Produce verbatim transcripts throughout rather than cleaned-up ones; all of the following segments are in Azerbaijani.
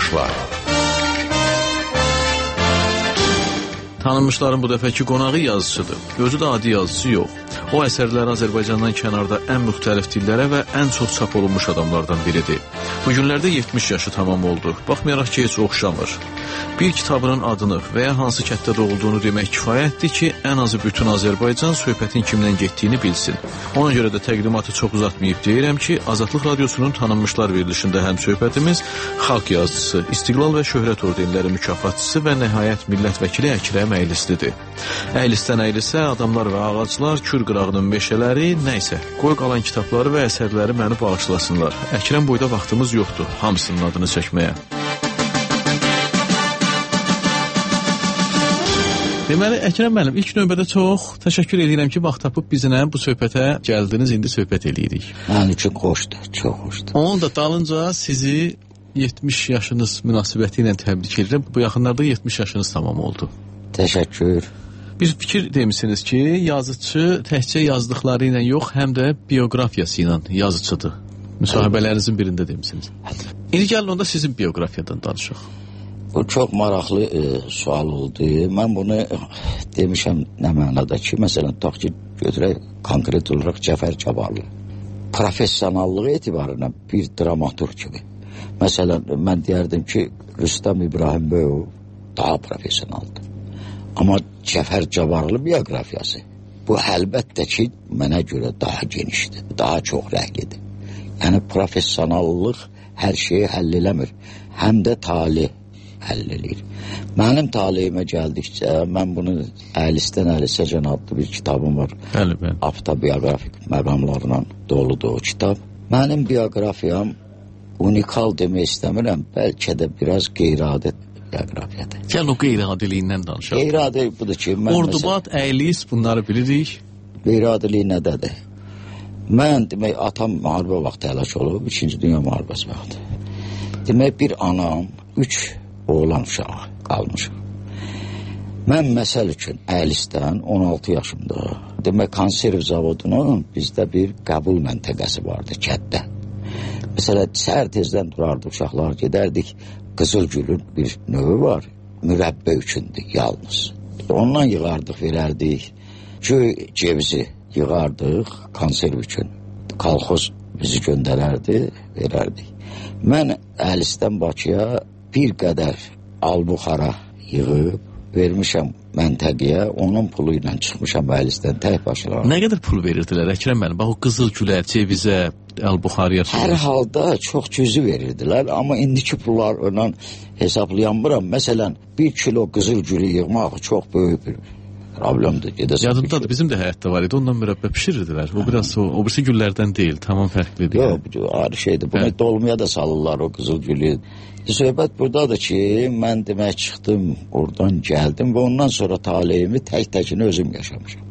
Tanınmışlar. Tanınmışların bu dəfəki qonağı yazıçıdır. Özü də adi yazıcı yox. O əsərləri Azərbaycandan kənarda ən müxtəlif dillərə və ən çox çap olunmuş adamlardan biridir. Bu günlərdə yetmiş yaşı tamam oldu. Baxmayaraq ki, heç oxşamır. Bir kitabının adını və ya hansı kətdə olduğunu demək kifayətdir ki, ən azı bütün Azərbaycan söhbətin kimdən getdiyini bilsin. Ona görə də təqdimatı çox uzatmayıb deyirəm ki, Azadlıq Radiosunun Tanınmışlar verilişində həm söhbətimiz xalq yazıcısı, İstiqlal və Şöhrət ordenləri mükafatçısı və nəhayət millət vəkili Əkrəm Əylislidir. Əylisdən Əylisə, adamlar və ağaclar, Kür qırağının meşələri, nəysə, qoy qalan kitabları və əsərləri məni bağışlasınlar. Əkrəm boyda vaxtımız yoxdur hamısının adını çəkməyə. Deməli, Əkrəm müəllim, ilk növbədə çox təşəkkür edirəm ki, vaxt tapıb bizimlə bu söhbətə gəldiniz, indi söhbət eləyirik. Mənim üçün xoşdur, çox xoşdur. Onun da dalınca sizi yetmiş yaşınız münasibəti ilə təbrik edirəm. Bu yaxınlarda yetmiş yaşınız tamam oldu. Təşəkkür. Bir fikir demişsiniz ki, yazıcı təkcə yazdıqları ilə yox, həm də bioqrafiyası ilə yazıcıdır. Müsahibələrinizin birində demişsiniz. İndi gəlin onda sizin bioqrafiyadan danışaq. Bu çox maraqlı e, sual oldu. Mən bunu e, demişəm nə mənada ki, məsələn, tutaq ki, götürək konkret olaraq Cəfər Cabbarlı. Professionallığı etibarına bir dramaturg kimi. Məsələn, mən deyərdim ki, Rüstəm İbrahim Bəyov daha professionaldır. Amma Cəfər Cabbarlı bioqrafiyası bu əlbəttə ki, mənə görə daha genişdir, daha çox rəhlidir. Yəni, professionallıq hər şeyi həll eləmir, həm də talih həll eləyir. Mənim talihimə gəldikcə, mən bunu Əylisdən Əylisəcən adlı bir kitabım var. Bəli, bəli. Avtobiografik məqamlarla doludur o kitab. Mənim bioqrafiyam unikal demək istəmirəm, bəlkə də biraz qeyri-adi bioqrafiyadır. Gəlin o qeyri-adiliyindən danışaq. Qeyri-adi budur ki... Ordubad, Əylis, bunları bilirik. Qeyri-adiliyi nədədir? Mən, demək, atam müharibə vaxtı həlak olub, ikinci Dünya müharibəsi vaxtı. Demək, bir anam, üç oğlan uşağı qalmışım. Mən məsəl üçün Əylisdən on altı yaşımda, demək, konserv zavodunun bizdə bir qəbul məntəqəsi vardı kətdə. Məsələn, səhər tezdən durardı, uşaqlar gedərdik, Qızılgülün bir növü var, mürəbbə üçündür, yalnız. Ondan yığardıq, verərdik, göy cevizi yığardıq, konserv üçün. Kolxoz bizi göndərərdi, verərdik. Mən Əylisdən Bakıya bir qədər albuxara yığıb, vermişəm məntəqiyə, onun pulu ilə çıxmışam Əylisdən tək başına. Nə qədər pul verirdilər Əkrəm müəllim? Bax o qızıl gülə, cevizə, albuxarıya. Hər halda çox cüzi verirdilər, amma indiki pullarla hesablayanmıram. Məsələn, bir kilo qızıl gülü yığmaq çox böyük bir problemdir. Yadımdadır, bizim də həyatda var idi, ondan mürəbbə pişirirdilər. O biraz o, o birisi güllərdən deyil, tamam fərqlidir. Yox, bu ayrı şeydir. Bunu hə. Dolmaya da salırlar o qızıl gülü. Söhbət buradadır ki, mən demək çıxdım, oradan gəldim və ondan sonra talihimi tək-təkini özüm yaşamışam.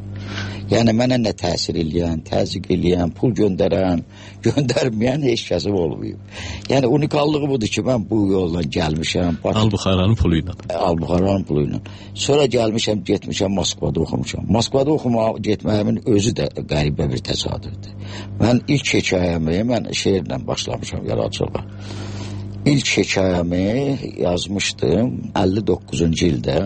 Yəni, mənə nə təsir eləyən, təzyiq eləyən, pul göndərən, göndərməyən heç kəsim olmayıb. Yəni, unikallığı budur ki, mən bu yolla gəlmişəm. Albuxaranın pulu ilə. Albuxaranın pulu ilə. Sonra gəlmişəm, getmişəm, Moskvada oxumuşam. Moskvada oxuma getməyimin özü də qəribə bir təsadüfdür. Mən ilk hekayəmi, mən şeirlə başlamışam yaradıcılığa. İlk hekayəmi yazmışdım əlli doqquzuncu ildə.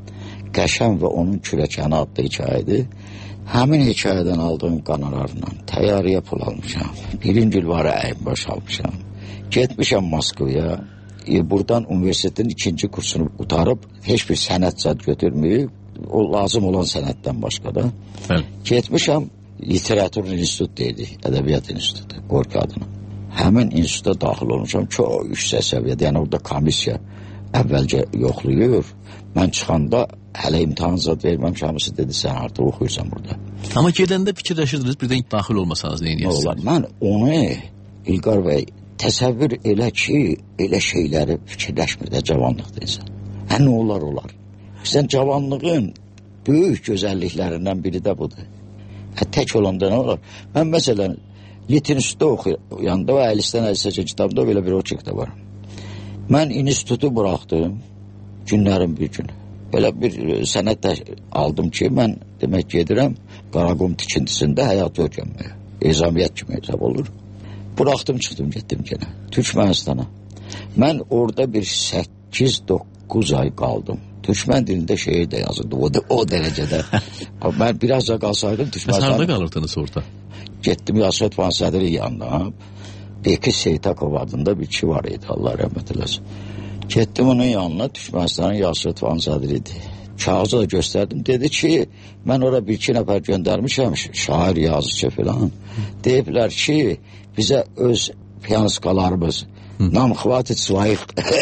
Qəşəm və onun kürəkəni adlı hekayədir. Həmin hekayədən aldığım qanarlarla təyyarəyə pul almışam. Birinci il var əyim baş almışam. Getmişəm Moskvaya. E, buradan universitetin ikinci kursunu qutarıb, heç bir sənət zad götürməyib. O lazım olan sənətdən başqa da. Bəli. Getmişəm Literatur İnstitutu deyirik, Ədəbiyyat İnstitutu, Qorki adına. Həmin instituta daxil olmuşam, çox yüksək səviyyədə, yəni orada komissiya əvvəlcə yoxlayır. Mən çıxanda hələ imtahan zad verməmişəmisi dedi, sən artıq oxuyursan burada. Amma gedəndə fikirləşirdiniz, birdən daxil olmasanız neyniyəsiniz? Mən onu, İlqar bəy, təsəvvür elə ki, elə şeyləri fikirləşmir də cavanlıqda insan. Hə, nə olar olar? Sən cavanlığın böyük gözəlliklərindən biri də budur. Hə, tək olanda nə olar? Mən məsələn, Litin üstdə oxuyanda və Əylisdən Əylisəcən kitabda belə bir o kitabda var. Mən institutu buraxdım, günlərin bir günü. Belə bir sənət də aldım ki, mən demək gedirəm Qaraqum tikintisində həyat öyrənməyə. Ezamiyyət kimi hesab olur. Buraxdım, çıxdım, getdim genə. Türkmənistana. Mən orada bir səkkiz doqquz ay qaldım. Türkmen dilində şeir də yazırdı o, o dərəcədə. Mən biraz da qalsaydım Türkmen... Harada qalırdınız orada? Getdim Yasir Van Sədri yanına. Beki Seytakov adında bir kişi var idi, Allah rəhmət eləsin. Getdim onun yanına, Türkmenistanın Yasir Van Sədri idi. Kağızı da gösterdim. Dedi ki, mən ora bir iki nəfər göndərmişəm, şair, yazıcı falan. Deyiblər ki, bizə öz piyanskalarımız nam xvatit svayıq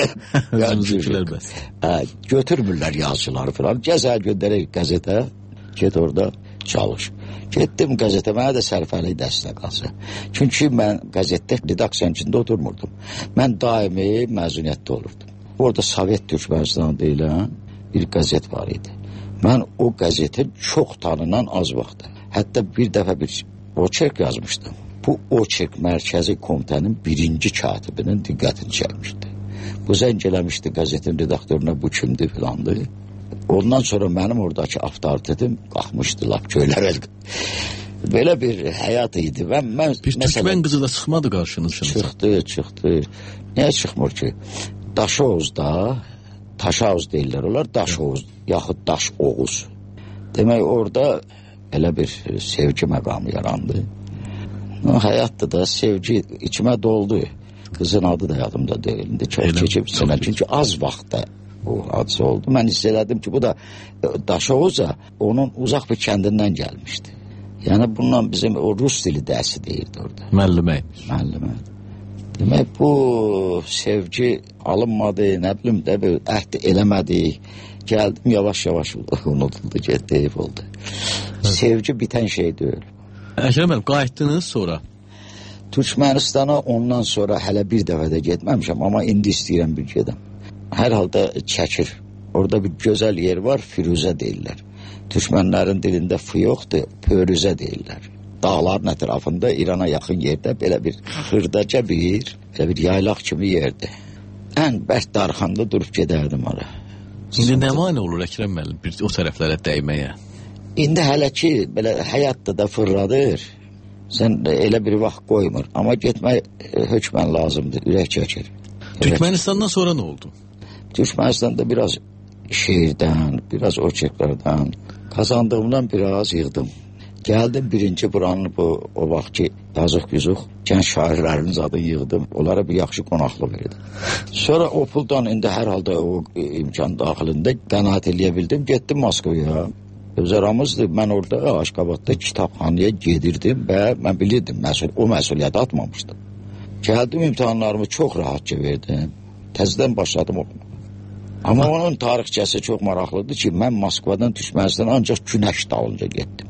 götürmürlər yazıcıları falan. Gəzər göndərək qəzetə, get orada çalış. Getdim qəzetə, mənə də sərfəli dəstək alsa. Çünki mən qəzetdə redaksiyanın içində oturmurdum. Mən daimi məzuniyyətdə olurdum. Orada Sovet Türkmenistanı deyilən bir qəzet var idi. Mən o qəzetin çox tanınan az vaxtı. Hətta bir dəfə bir oçerk yazmışdım. Bu oçerk mərkəzi komitənin birinci katibinin diqqətini çəkmişdi. Bu zəng eləmişdi qəzetin redaktörünə, bu kimdir filandı. Ondan sonra mənim oradakı avtoritetim qalxmışdı lap köylərə. Belə bir həyat idi. Mən, mən, bir məsələn, Türkmen qızı da çıxmadı qarşınızda. Çıxdı, çıxdı. Niyə çıxmır ki? Daşoğuzda, Taşavuz deyirlər onlar, Daşoğuz, yaxud Daş Oğuz. Demək orada elə bir sevgi məqamı yarandı. Həyatda da sevgi içimə doldu. Kızın adı da yadımda deyildi. Çox keçib sənə. Çünki az vaxtda bu hadisə oldu. Mən hiss elədim ki, bu da Daşoğuz'a onun uzaq bir kəndindən gəlmişdi. Yəni bundan bizim o Rus dili dərsi deyirdi orada. Müəllimə. Müəllimə. Demək bu sevgi alınmadı, nə bilim də əhd eləmədik. Gəldim yavaş-yavaş unutuldu, getdi, oldu. Sevgi bitən şey deyil. Əkrəm müəllim, qayıtdınız sonra? Türkmenistana ondan sonra hələ bir dəfə də getməmişəm, amma indi istəyirəm bir gedəm. Hər halda çəkir. Orada bir gözəl yer var, Firuzə deyirlər. Türkmenlərin dilində f yoxdur, Pörüzə deyirlər. Dağların ətrafında İrana yaxın yerdə belə bir xırdaca bir, belə bir yaylaq kimi yerdir. Ən bərk darxanda durub gedərdim oraya. İndi nə mane olur Əkrəm müəllim bir o tərəflərə dəyməyə? İndi hələ ki, belə həyatda da fırladır. Sən elə bir vaxt qoymur. Amma getmək hökmən lazımdır, ürək çəkir. Türkmenistandan sonra nə oldu? Türkmenistanda biraz şeirdən, biraz oçeklərdən, kazandığımdan biraz yığdım. Gəldim birinci buranın bu, o vaxt ki, yazıq-yüzük gənc şairlərinin adını yığdım. Onlara bir yaxşı qonaqlıq verdim. Sonra o puldan indi hər halda o imkan daxilində qənaət eləyə bildim. Getdim Moskvaya. Öz aramızdır. Mən orada Aşqabadda kitabxanaya gedirdim və mən bilirdim, məsul, o məsuliyyəti atmamışdım. Gəldim, imtahanlarımı çox rahatca verdim. Təzədən başladım oxumağa. Amma onun tarixçəsi çox maraqlıdır ki, mən Moskvadan Türkmenistana ancaq günəş dalınca getdim.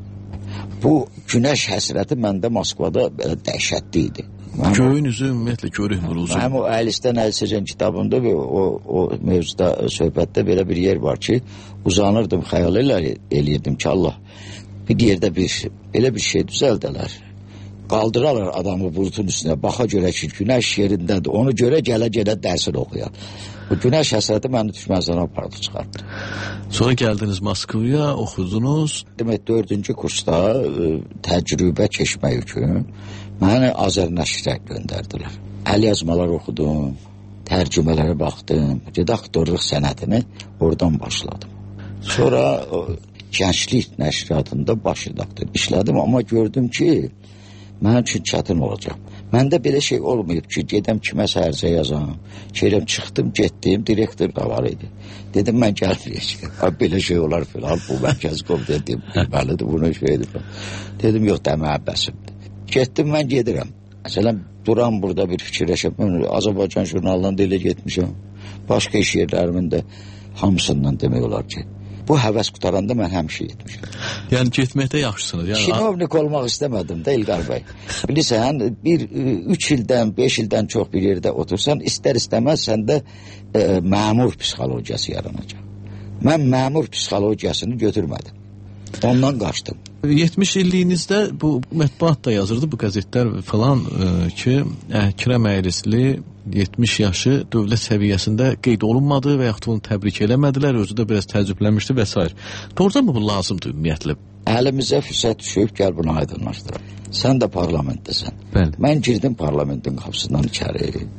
Bu günəş həsrəti məndə Moskvada belə dəhşətli idi. Göyün üzü ümumiyyətlə görünmür uzun. Mənim o Əlisdən Əlisəcən kitabında o, o mövzuda, söhbətdə belə bir yer var ki, uzanırdım, xəyal eləyirdim ki, Allah bir yerdə bir, belə bir şey düzəldələr. Qaldırarlar adamı bulutun üstünə, baxa görə ki, günəş yerindədir, onu görə gələ-gələ dərsini oxuyar. Bu günəş həsrəti məni Türkmenistana apardı, çıxartdı. Sonra gəldiniz Moskvaya, oxudunuz. Demək, dördüncü kursda ə, təcrübə keçmək üçün məni Azərnəşrə göndərdilər. Əl yazmalar oxudum, tərcümələrə baxdım, redaktorluq sənətini oradan başladım. Sonra o, Gənclik nəşriyyatında baş redaktor işlədim, amma gördüm ki, mənim üçün çətin olacaq. Məndə belə şey olmayıb ki, gedəm kiməsə ərizə yazam. Şeyləm, çıxdım, getdim, direktor da var idi. Dedim, mən gəlməyəcəm. Belə şey olar filan, bu mərkəzi komitə dedim, bilməlidir, bunu şey edir. Dedim, yox, demək bəsimdir. Getdim, mən gedirəm. Məsələn, duram burada bir fikirləşəm. Mən Azərbaycan jurnalından da elə getmişəm. Başqa iş yerlərimin də hamısından demək olar ki, bu həvəs qutaranda mən həmişə getmişəm. Yəni getməkdə yaxşısınız. Yəni, kinovnik olmaq istəmədim də İlqar bəy. Bilirsən, bir, üç ildən, beş ildən çox bir yerdə otursan, istər istəməz səndə e, məmur psixologiyası yaranacaq. Mən məmur psixologiyasını götürmədim. Ondan qaçdım. yetmiş illiyinizdə bu mətbuat da yazırdı, bu qəzetlər falan e, ki, Əkrəm Əyrisli yetmiş yaşı dövlət səviyyəsində qeyd olunmadı və yaxud onu təbrik eləmədilər, özü də biraz təəccüblənmişdi və s. Doğrudan mı bu lazımdır ümumiyyətlə? Əlimizə fürsət düşüb, gəl bunu aydınlaşdıraq. Sən də parlamentdəsən. Bəli. Mən girdim parlamentin qapısından içəri.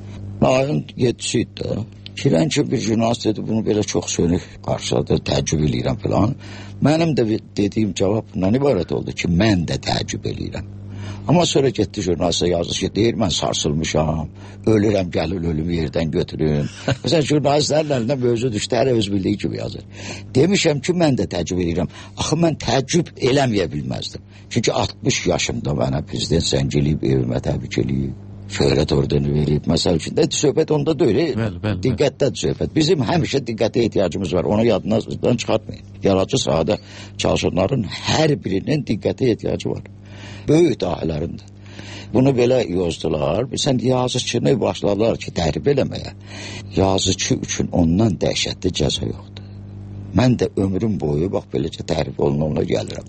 Ayın yedisi idi də. Girən ki, bir jurnalist dedi, bunu belə çox sönük qarşıladı, təəccüb eləyirəm falan. Mənim də dediyim cavab bundan ibarət oldu ki, mən də təəccüb eləyirəm. Amma sonra getdi jurnalistə yazdı ki, deyir, mən sarsılmışam, ölürəm, gəlir ölümü yerdən götürün. Məsələn, jurnalistlərin əlindən mövzu düşdü, hər öz bildiyi kimi yazır. Demişəm ki, mən də təəccüb eləyirəm. Axı, mən təəccüb eləməyə bilməzdim. Çünki altmış yaşımda mənə prezident zəng eləyib, evimə təbrik eləyib. Şöhrət ordeni verib, məsəl üçün də söhbət onda da öyle, diqqətdədir söhbət. Bizim həmişə diqqətə ehtiyacımız var, onu yadınızdan çıxartmayın. Yaradıcı sahada çalışanların hər birinin diqqətə ehtiyacı var. Böyük dahilərində. Bunu belə yozdular, sən yazıçını başladılar ki, təhrib eləməyə. Yazıcı üçün ondan dəhşətli cəza yoxdur. Mən də ömrüm boyu, bax, beləcə təhrib olunanla gəlirəm.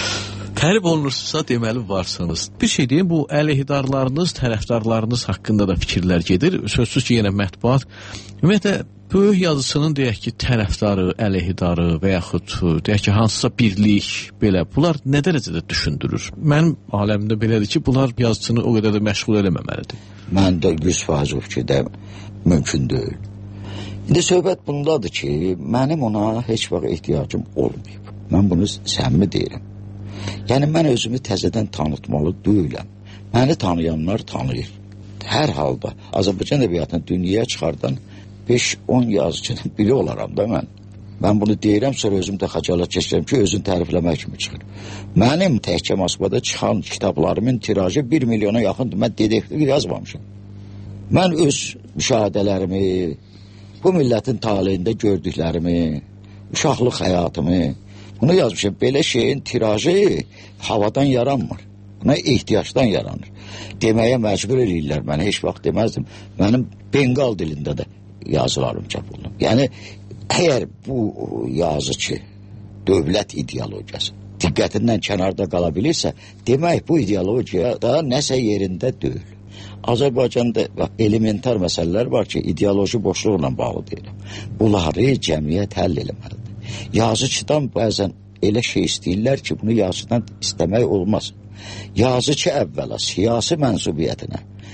Tərif olunursa deməli varsınız. Bir şey deyim, bu əleyhidarlarınız, tərəfdarlarınız haqqında da fikirlər gedir. Sözsüz ki, yenə mətbuat. Ümumiyyətlə, böyük yazısının deyək ki, tərəfdarı, əleyhidarı və yaxud deyək ki, hansısa birlik, belə, bunlar nə dərəcədə düşündürür? Mənim aləmdə belədir ki, bunlar yazısını o qədər də məşğul eləməməlidir. Mən də yüz faiz o fikirdə mümkün deyil. İndi söhbət bundadır ki, mənim ona heç vaxt ehtiyacım olmayıb. Mən bunu səmimi deyirəm. Yəni, mən özümü təzədən tanıtmalı deyiləm. Məni tanıyanlar tanıyır. Hər halda Azərbaycan ədəbiyyatını dünyaya çıxardan beş on yazıcının biri olaram da mən. Mən bunu deyirəm, sonra özüm də xəcalat keçirəm ki, özün tərifləmək kimi çıxır. Mənim təhkə Moskvada çıxan kitablarımın tirajı bir milyona yaxındır. Mən dedektiv yazmamışım. Mən öz müşahidələrimi, bu millətin taleyində gördüklərimi, uşaqlıq həyatımı, bunu yazmışım. Belə şeyin tirajı havadan yaranmır. Buna ehtiyacdan yaranır. Deməyə məcbur eləyirlər mənə. Heç vaxt deməzdim. Mənim Bengal dilində də yazılarım çap olunur. Yəni, əgər bu yazıcı dövlət ideologiyası diqqətindən kənarda qala bilirsə, demək bu ideologiyada nəsə yerində deyil. Azərbaycanda elementar məsələlər var ki, ideoloji boşluqla bağlı deyiləm. Bunları cəmiyyət həll eləməlidir. Yazıcıdan bəzən elə şey istəyirlər ki, bunu yazıcıdan istəmək olmaz. Yazıcı əvvəla siyasi mənsubiyyətinə,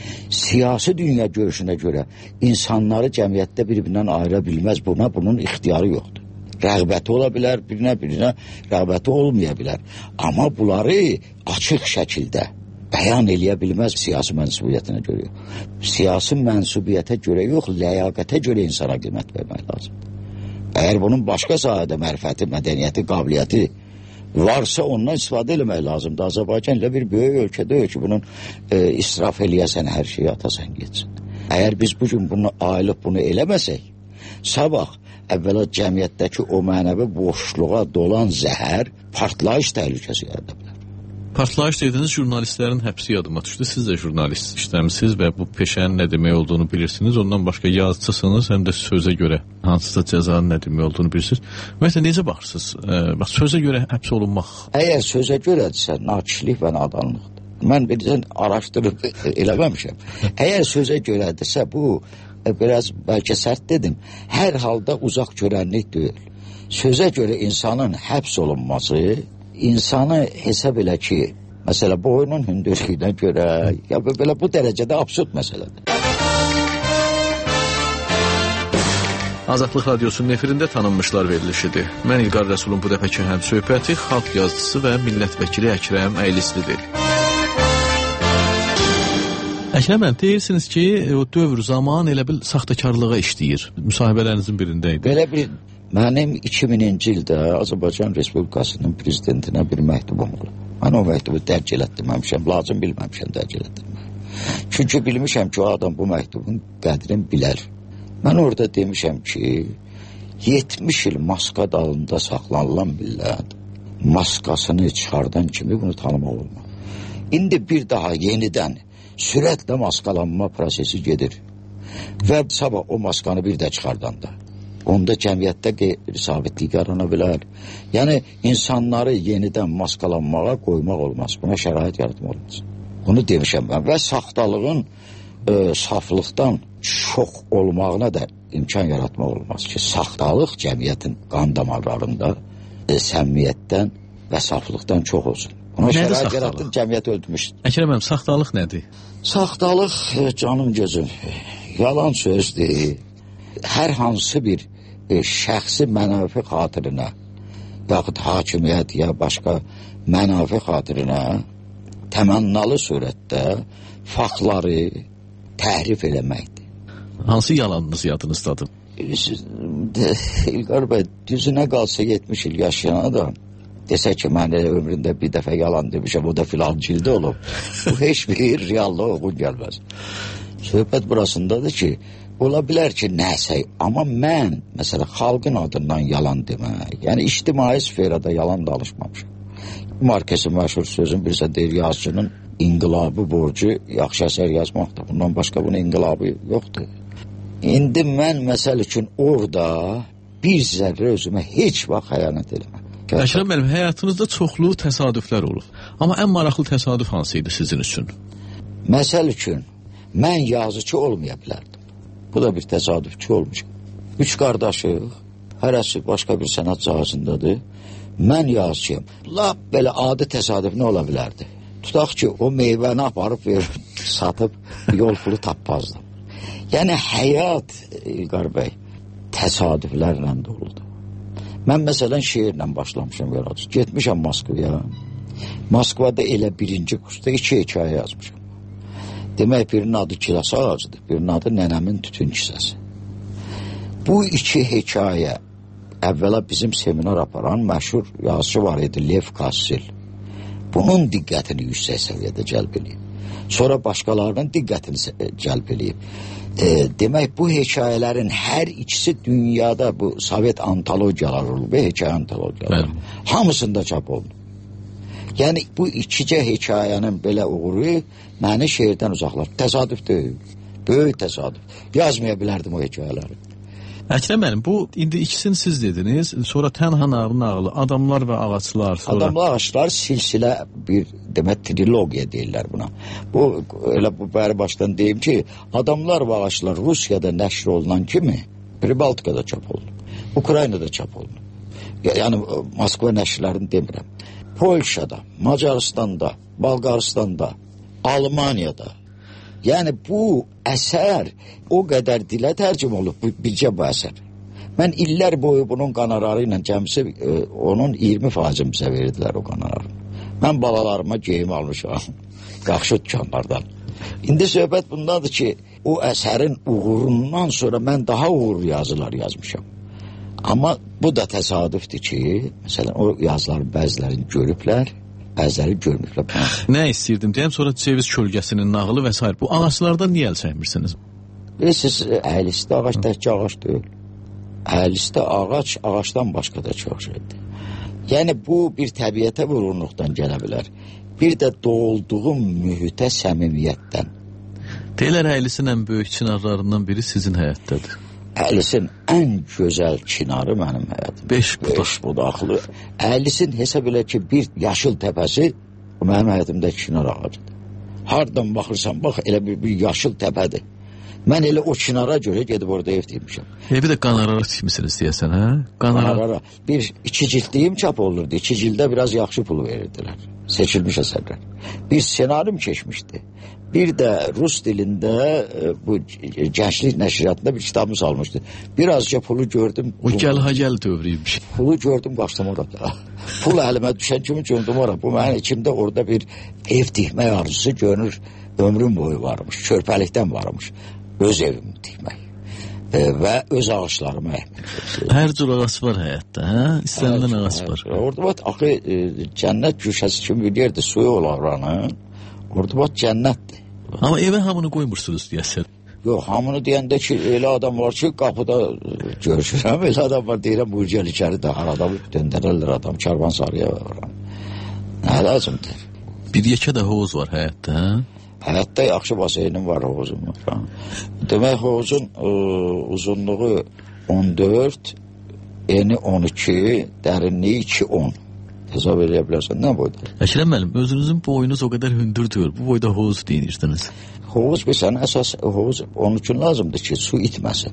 siyasi dünya görüşünə görə insanları cəmiyyətdə bir-birindən ayıra bilməz. Buna bunun ixtiyarı yoxdur. Rəğbəti ola bilər, birinə-birinə rəğbəti olmaya bilər. Amma bunları açıq şəkildə bəyan eləyə bilməz siyasi mənsubiyyətinə görə yox. Siyasi mənsubiyyətə görə yox, ləyaqətə görə insana qiymət vermək lazımdır. Əgər bunun başqa sahədə mərifəti, mədəniyyəti, qabiliyyəti varsa ondan istifadə eləmək lazımdır. Azərbaycan ilə bir böyük ölkədə ki, bunun e, israf eləyəsən, hər şeyi atasan geçsin. Əgər biz bugün bunu ayılıb bunu eləməsək, sabah əvvəla cəmiyyətdəki o mənəvi boşluğa dolan zəhər partlayış təhlükəsi yarada bilər. Partlayış dediniz, jurnalistlərin həbsi yadıma düşdü. Siz də jurnalist işləmisiniz və bu peşənin nə demək olduğunu bilirsiniz. Ondan başqa yazıcısınız, həm də sözə görə hansısa cəzanın nə demək olduğunu bilirsiniz. Ümumiyyətlə, necə baxırsınız? E, bax, sözə görə həbs olunmaq. Əgər sözə görədirsə, nakişlik və nadanlıqdır. Mən bilirsən, araşdırıb eləməmişəm. Əgər sözə görədirsə, bu e, biraz bəlkə sərt dedim, hər halda uzaq görənlik deyil. Sözə görə insanın həbs olunması insanı hesab elə ki, məsələ boyunun hündürlüyünə görə, ya belə bu dərəcədə absurd məsələdir. Azadlıq Radiosunun efirində tanınmışlar verilişidir. Mən İlqar Rəsulun bu dəfəki həm söhbəti xalq yazıcısı və millət vəkili Əkrəm Əylislidir. Əkrəm bəy, deyirsiniz ki, o dövr zaman elə bil saxtakarlığa işləyir. Müsahibələrinizin birində idi. Belə bir Mənim iki minci ildə Azərbaycan Respublikasının prezidentinə bir məktubum olub. Mən o məktubu dərc elətdirməmişəm, lazım bilməmişəm dərc elətdirmək. Çünki bilmişəm ki, o adam bu məktubun qədrini bilər. Mən orada demişəm ki, yetmiş il maska dalında saxlanılan millət maskasını çıxardan kimi bunu tanımaq olmaz. İndi bir daha yenidən sürətlə maskalanma prosesi gedir. Və sabah o maskanı bir də çıxardanda onda cəmiyyətdə qeyri-sabitlik yarana bilər. Yəni, insanları yenidən maskalanmağa qoymaq olmaz. Buna şərait yaratmaq olmaz. Bunu demişəm mən. Və saxtalığın e, saflıqdan çox olmağına da imkan yaratmaq olmaz ki, saxtalıq cəmiyyətin qan damarlarında e, səmimiyyətdən və saflıqdan çox olsun. Buna nədir şərait saxtalıq? yaratın, cəmiyyət öldürmüşdür. Əkrəm bəy, saxtalıq nədir? Saxtalıq, e, canım gözüm, yalan sözdür. Hər hansı bir e, şəxsi mənafi xatirinə, yaxud hakimiyyət ya başqa mənafi xatirinə təmannalı surətdə faktları təhrif eləməkdir. Hansı yalanınız yadınızdadır? İlqar bəy, düzünə qalsa yetmiş il yaşayan adam desə ki, mən ömründə bir dəfə yalan demişəm, o da filancı ildə olub. Bu heç bir reallığa uyğun gəlməz. Söhbət burasındadır ki, ola bilər ki, nəsə, amma mən, məsələn, xalqın adından yalan demək, yəni ictimai sferada yalan danışmamışam. Markesin məşhur sözün birisi deyir, yazıcının inqilabı borcu yaxşı əsər yazmaqdır. Bundan başqa bunun inqilabı yoxdur. İndi mən məsəl üçün orada bir zərrə özümə heç vaxt xəyanət eləməm. Əkrəm müəllim, həyatınızda çoxlu təsadüflər olub. Amma ən maraqlı təsadüf hansıydı sizin üçün? Məsəl üçün, mən yazıcı olmaya bilərdim. Bu da bir təsadüfçü olmuşam. Üç qardaşıq, hərəsi başqa bir sənət sahəsindədir. Mən yazıcıyım. Lap belə adi təsadüf nə ola bilərdi? Tutaq ki, o meyvəni aparıb verir, satıb yol pulu tapmazdım. Yəni həyat, İlqar bəy, təsadüflərlə doludur. Mən məsələn şeirlə başlamışam yaradıcı. Getmişəm Moskvaya. Moskvada elə birinci kursda iki hekayə yazmışam. Demək, birinin adı Kiraz ağacıdır, birinin adı Nənəmin tütün kisəsi. Bu iki hekayə əvvəla bizim seminar aparan məşhur yazıcı var idi, Lev Kassil. Bunun diqqətini yüksək səviyyədə cəlb edib. Sonra başqalarının diqqətini cəlb edib. E, demək, bu hekayələrin hər ikisi dünyada bu Sovet antologiyalar olub, hekayə antologiyalar. Hamısında çap oldu. Yəni, bu ikicə hekayənin belə uğuru məni şeirdən uzaqlar. Təsadüf deyil, böyük təsadüf. Yazmaya bilərdim o hekayələri. Əkrəm müəllim, bu indi ikisini siz dediniz, sonra Tənha nağlı nağlı, Adamlar və Ağaclar. Sonra... Adamlar Ağaclar silsilə bir, demək, trilogiya deyirlər buna. Bu, elə bu bəri başdan deyim ki, Adamlar və Ağaclar Rusiyada nəşr olunan kimi Pribaltikada çap oldu, Ukraynada çap oldu. Yəni, Moskva nəşrlərini demirəm. Polşada, Macaristanda, Balqaristanda, Almaniyada. Yəni, bu əsər o qədər dilə tərcüm olub, bircə bu əsər. Mən illər boyu bunun qanararı ilə cəmsi, e, onun iyirmi faizini bizə verdilər o qanararı. Mən balalarıma geyim almışam, qaxşı dükkanlardan. İndi söhbət bundadır ki, o əsərin uğurundan sonra mən daha uğurlu yazılar yazmışam. Amma bu da təsadüfdür ki, məsələn, o yazıların bəzilərini görüblər, bəziləri görmürlər. Nə istəyirdim deyəm, sonra Ceviz kölgəsinin nağılı və s. Bu ağaçlardan niyə əl çəkmirsiniz? Siz əhlisti ağac təhki ağac deyil. Əhlisti ağac ağaçdan başqa da çox şeydir. Yəni bu bir təbiətə vururluqdan gələ bilər. Bir də doğulduğum mühitə səmimiyyətdən. Deyilər əhlisin ən böyük çinarlarından biri sizin həyatdadır. Əhlisin ən gözəl çinarı mənim həyatım. Beş budaq. Beş budaqlı. Əhlisin hesab elə ki, bir yaşıl təpəsi mənim həyatımdakı çinar ağacıdır. Hardan baxırsan, bax, elə bir, bir yaşıl təpədir. Mən elə o çinara görə gedib orada ev deymişəm. E bir də qanarara tikmisiniz deyəsən, hə? Qanarara. Qanarara. Bir iki cildliyim çap olurdu. İki cildə biraz yaxşı pul verirdilər. Seçilmiş əsərlər. Bir senarim keçmişdi. Bir də Rus dilində e, bu Gənclik Nəşriyyatında bir kitabımı salmışdı. Birazca pulu gördüm. O gəl-ha-gəl dövrüymüş. Pulu gördüm, qaçdım orada. Pul əlimə düşən kimi gördüm orada. Bu mənim içimdə orada bir ev tikmək arzusu görünür. Ömrüm boyu varmış. Körpəlikdən varmış. Öz evimi tikmək. E, və öz ağaçlarımı əhmək. Hər cür ağaç var həyatda, hə? İstənilən ağac var. Orada bax, axı, e, cənnət güşəsi kimi bir yerdir, suyu olar oranı. Orada bax, cənnətdir. Amma evə hamını qoymursunuz deyəsən. Yox, hamını deyəndə ki, elə adam var ki, qapıda görüşürəm, elə adam var, deyirəm, bu gəl içəri də, adamı döndərərlər adam, karvan sarıya var. Nə lazımdır? Bir yekə də hovuz var həyatda, hə? Həyatda yaxşı baseynim var, hovuzum var. Demək, hovuzun ə, uzunluğu on dörd, eni on iki, dərinliyi iki on. Hesab eləyə bilərsən, nə boyda? Əkrəm müəllim, özünüzün boyunuz o qədər hündür deyil, bu boyda hovuz deyirsiniz. Hovuz bir sənə əsas, hovuz onun üçün lazımdır ki, su itməsin.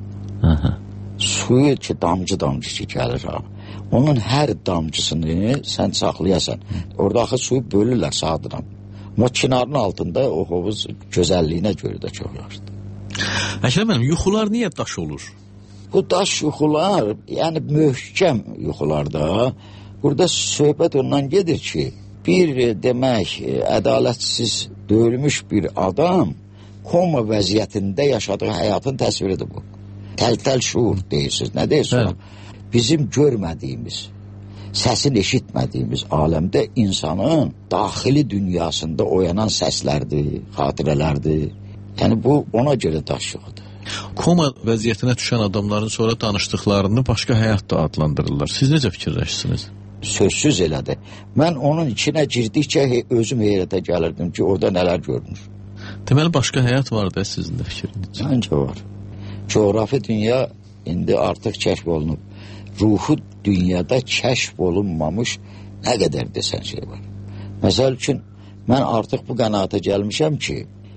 Aha. Suyu ki, damcı-damcı ki, gəlir ha. Onun hər damcısını sən saxlayasan. Orada axı suyu bölürlər sağdıran. Amma çinarın altında o hovuz gözəlliyinə görə də çox yaxşıdır. Əkrəm müəllim, yuxular niyə daş olur? Bu daş yuxular, yəni möhkəm yuxularda, burada söhbət ondan gedir ki, bir demək ədalətsiz döyülmüş bir adam koma vəziyyətində yaşadığı həyatın təsviridir bu. Təl-təl şuur deyirsiniz, nə deyirsiniz? Bizim görmədiyimiz, səsin eşitmədiyimiz aləmdə insanın daxili dünyasında oyanan səslərdir, xatirələrdir. Yəni bu ona görə daş yuxudur. Koma vəziyyətinə düşən adamların sonra danışdıqlarını başqa həyat da adlandırırlar. Siz necə fikirləşirsiniz? Sözsüz elədir. Mən onun içinə girdikcə özüm heyrətə gəlirdim ki, orada nələr görmüş. Deməli, başqa həyat var da sizin də fikriniz? Məncə var. Coğrafi dünya indi artıq kəşf olunub. Ruhu dünyada kəşf olunmamış nə qədər desən şey var. Məsəl üçün, mən artıq bu qənaata gəlmişəm ki,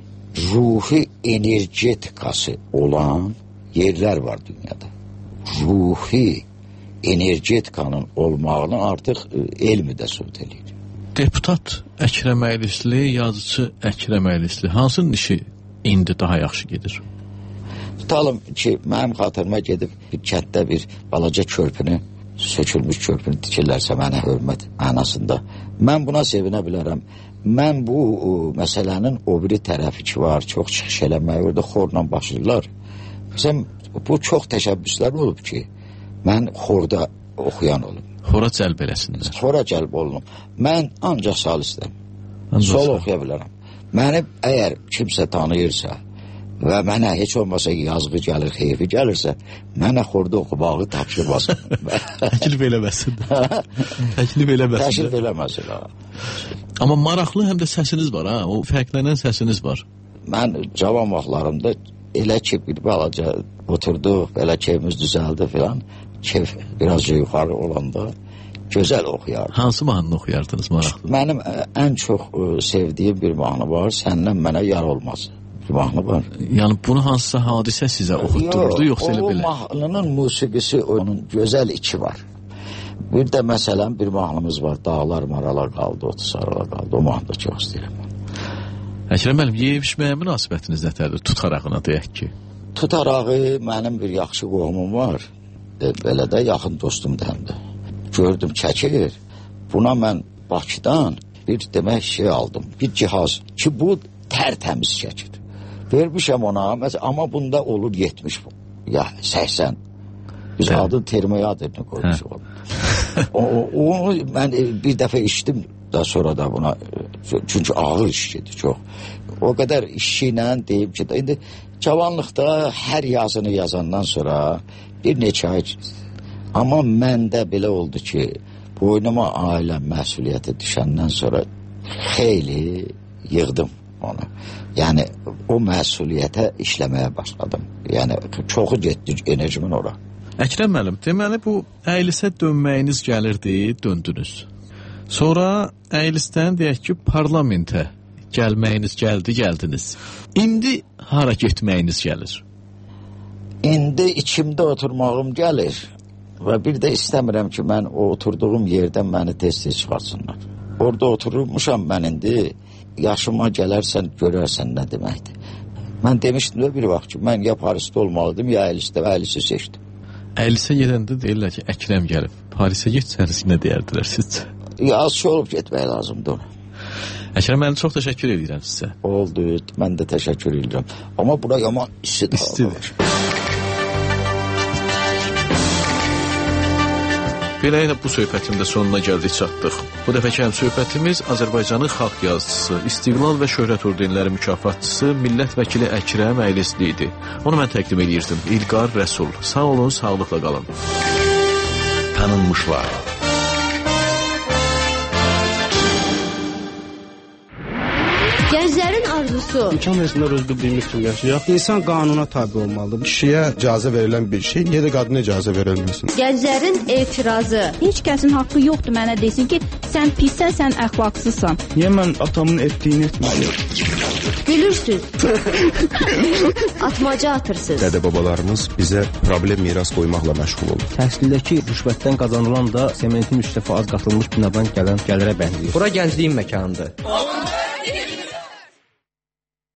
ruhi energetikası olan yerlər var dünyada. Ruhi energetikanın olmağını artıq elmi də sübut edir. Deputat Əkrəm Əylisli, yazıcı Əkrəm Əylisli hansının işi indi daha yaxşı gedir? Tutalım ki, mənim xatırıma gedib bir kənddə bir balaca körpünü, sökülmüş körpünü tikirlərsə mənə hörmət mənasında. Mən buna sevinə bilərəm. Mən bu o, məsələnin o biri tərəfi ki var, çox çıxış eləmək, orada xorla başlayırlar. Məsələn, bu çox təşəbbüslər olub ki, mən xorda oxuyan olum. Xora cəlb eləsinlər. Xora cəlb olunum. Mən ancaq salistəm. Sol oxuya bilərəm. Məni əgər kimsə tanıyırsa və mənə heç olmasa yazğı gəlir, xeyfi gəlirsə, mənə xorda oxumağı tapşırmasın. Təklif eləməsin. Təklif eləməsin. Təklif eləməsin. Amma maraqlı həm də səsiniz var, ha? O fərqlənən səsiniz var. Mən cavan vaxtlarımda elə ki bir balaca oturduq, belə keyfimiz düzəldi filan, keyf birazca yuxarı olanda gözəl oxuyardım. Hansı mahnını oxuyardınız maraqlı? Mənim ən çox sevdiyim bir mahnı var, səndən mənə yar olmaz. Bir mahnı var. Yəni bunu hansısa hadisə sizə oxutdururdu, Yox, yoxsa elə belə? O mahnının musiqisi, onun gözəl içi var. Bir də məsələn bir mahnımız var, Dağlar maralar qaldı, otu sarılar qaldı. O mahnı da çox istəyirəm. Əkrəm müəllim, yeyib-içməyə münasibətiniz nətərdir? Tutarağına deyək ki. Tutarağı mənim bir yaxşı qohumum var. E, belə də yaxın dostum da həm də. Gördüm çəkir. Buna mən Bakıdan bir demək şey aldım. Bir cihaz ki bu tərtəmiz çəkir. Vermişəm ona, məsələn, amma bunda olur yetmiş, ya səksən. Biz Bəli. Adın termoyadını qoymuşuq. Onu mən bir dəfə içdim da sonra da buna, çünki ağır işçidir çox. O qədər işçi ilə deyib ki, indi cavanlıqda hər yazını yazandan sonra bir neçə ay amma məndə belə oldu ki, boynuma ailəm məsuliyyəti düşəndən sonra xeyli yığdım onu. Yəni o məsuliyyətə işləməyə başladım. Yəni çoxu getdi enerjimin ora. Əkrəm müəllim, deməli bu Əylisə dönməyiniz gəlirdi, döndünüz. Sonra Əylisdən deyək ki, parlamentə gəlməyiniz gəldi, gəldiniz. İndi hara getməyiniz gəlir? İndi içimdə oturmağım gəlir və bir də istəmirəm ki, mən o oturduğum yerdən məni tez-tez çıxartsınlar. Orada oturmuşam mən indi, yaşıma gələrsən, görərsən nə deməkdir. Mən demişdim də bir vaxt ki, mən ya Parisdə olmalıydım, ya Əylisdə və Əylisi seçdim. Əylisə gedəndə deyirlər ki, Əkrəm gəlib. Parisə getsəniz nə deyərdilər sizcə? Ya az şey olub getmək lazımdır ona. Əkrəm müəllim, çox təşəkkür edirəm sizə. Oldu, mən də təşəkkür edirəm. Amma bura yaman istidir. İstidir. Beləliklə bu söhbətin də sonuna gəldik, çatdıq. Bu dəfəki həm söhbətimiz Azərbaycanın xalq yazıçısı, İstiqlal və Şöhrət ordenləri mükafatçısı, millət vəkili Əkrəm Əylisli idi. Onu mən təqdim edirdim. İlqar Rəsul. Sağ olun, sağlıqla qalın. Tanınmışlar. Gənclərin arzusu. İmkan versinlər öz bildiyimiz kimi yaşayaq. İnsan qanuna tabi olmalıdır. Kişiyə icazə verilən bir şey, niyə də qadına icazə verilməsin? Gənclərin etirazı. Heç kəsin haqqı yoxdur mənə desin ki, sən pissən, sən əxlaqsızsan. Niyə mən atamın etdiyini etməliyim? Gülürsüz. Atmaca atırsınız. Dədə-babalarımız bizə problem miras qoymaqla məşğul olur. Təhsildəki rüşvətdən qazanılan da sementin üç dəfə az qatılmış binadan gələn gəlirə bənzəyir. Bura gəncliyin məkanıdır.